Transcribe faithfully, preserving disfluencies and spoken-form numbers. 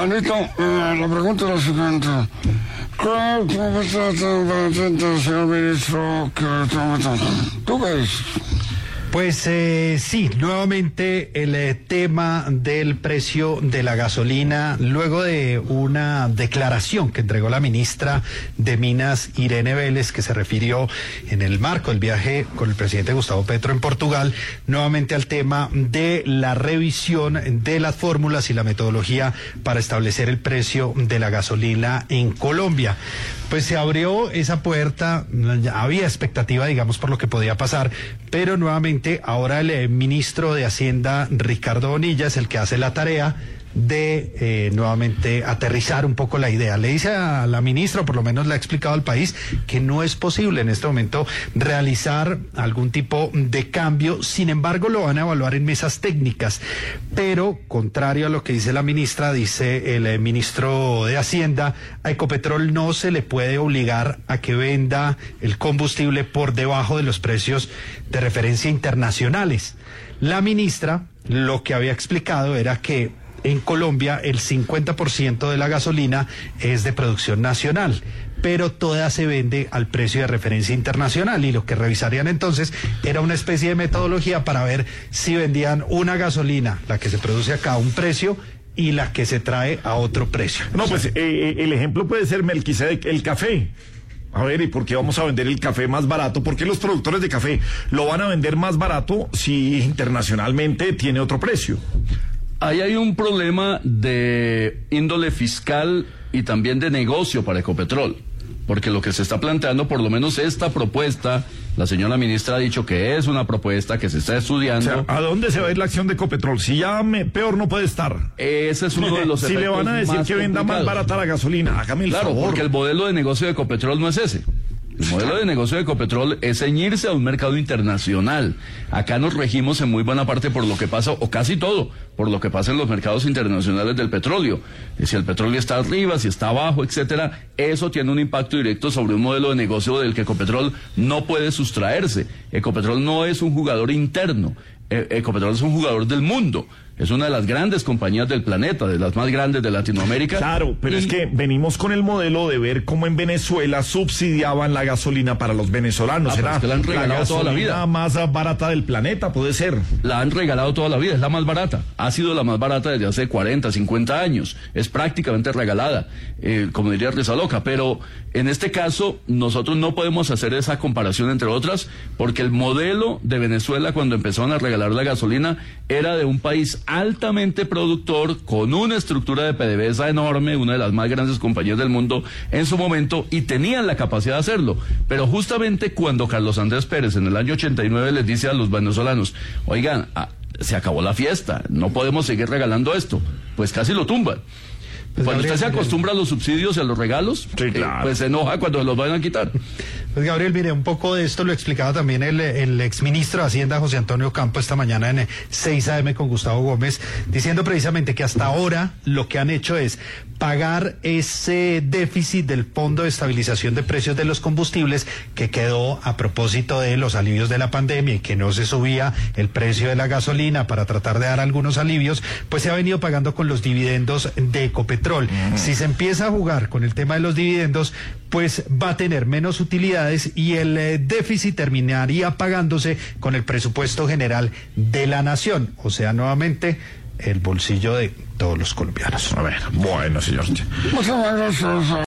Juanito, eh, la pregunta es la siguiente. ¿Qué, ¿Cómo está tan pendiente, señor ministro? ¿Tú qué dices? Pues eh, sí, nuevamente el eh, tema del precio de la gasolina, luego de una declaración que entregó la ministra de Minas, Irene Vélez, que se refirió en el marco del viaje con el presidente Gustavo Petro en Portugal, nuevamente al tema de la revisión de las fórmulas y la metodología para establecer el precio de la gasolina en Colombia. Pues se abrió esa puerta, había expectativa, digamos, por lo que podía pasar, pero nuevamente ahora el eh, ministro de Hacienda, Ricardo Bonilla, es el que hace la tarea de eh, nuevamente aterrizar un poco la idea. Le dice a la ministra, o por lo menos le ha explicado al país, que no es posible en este momento realizar algún tipo de cambio. Sin embargo, lo van a evaluar en mesas técnicas. Pero, contrario a lo que dice la ministra, dice el eh, ministro de Hacienda, a Ecopetrol no se le puede obligar a que venda el combustible por debajo de los precios de referencia internacionales. La ministra lo que había explicado era que en Colombia el cincuenta por ciento de la gasolina es de producción nacional, pero toda se vende al precio de referencia internacional, y lo que revisarían entonces era una especie de metodología para ver si vendían una gasolina, la que se produce acá, a un precio, y la que se trae a otro precio. No, pues eh, el ejemplo puede ser Melquisedec, el café. A ver, ¿y por qué vamos a vender el café más barato? ¿Por qué los productores de café lo van a vender más barato si internacionalmente tiene otro precio? Ahí hay un problema de índole fiscal y también de negocio para Ecopetrol, porque lo que se está planteando, por lo menos esta propuesta, la señora ministra ha dicho que es una propuesta que se está estudiando. O sea, ¿a dónde se va a ir la acción de Ecopetrol? Si ya me, peor no puede estar. Ese es uno de los si le van a decir que venda más barata la gasolina, hágame el claro, favor. Porque el modelo de negocio de Ecopetrol no es ese. El modelo de negocio de Ecopetrol es ceñirse a un mercado internacional. Acá nos regimos en muy buena parte por lo que pasa, o casi todo, por lo que pasa en los mercados internacionales del petróleo. Y si el petróleo está arriba, si está abajo, etcétera, eso tiene un impacto directo sobre un modelo de negocio del que Ecopetrol no puede sustraerse. Ecopetrol no es un jugador interno. Ecopetrol es un jugador del mundo. Es una de las grandes compañías del planeta, de las más grandes de Latinoamérica. Claro, pero y... es que venimos con el modelo de ver cómo en Venezuela subsidiaban la gasolina para los venezolanos. Ah, Era es que la han regalado la toda la vida. más barata del planeta, puede ser. La han regalado toda la vida, es la más barata. Ha sido la más barata desde hace cuarenta, cincuenta años. Es prácticamente regalada, eh, como diría Risa Loca. Pero en este caso, nosotros no podemos hacer esa comparación entre otras, porque el modelo de Venezuela, cuando empezaron a regalar la gasolina, era de un país altamente productor, con una estructura de PDVSA enorme, una de las más grandes compañías del mundo en su momento, y tenían la capacidad de hacerlo. Pero justamente cuando Carlos Andrés Pérez en el año ochenta y nueve les dice a los venezolanos, oigan, ah, se acabó la fiesta, no podemos seguir regalando esto, pues casi lo tumban. Pues cuando Gabriel, usted se acostumbra a los subsidios y a los regalos, sí, claro. eh, pues se enoja cuando se los van a quitar. Pues Gabriel, mire, un poco de esto lo explicaba también el, el exministro de Hacienda, José Antonio Campo, esta mañana en seis A M con Gustavo Gómez, diciendo precisamente que hasta ahora lo que han hecho es pagar ese déficit del Fondo de Estabilización de Precios de los Combustibles que quedó a propósito de los alivios de la pandemia y que no se subía el precio de la gasolina para tratar de dar algunos alivios, pues se ha venido pagando con los dividendos de Ecopetrol. Uh-huh. Si se empieza a jugar con el tema de los dividendos, pues va a tener menos utilidades y el eh, déficit terminaría pagándose con el presupuesto general de la nación, o sea, nuevamente el bolsillo de todos los colombianos. A ver, bueno, señor.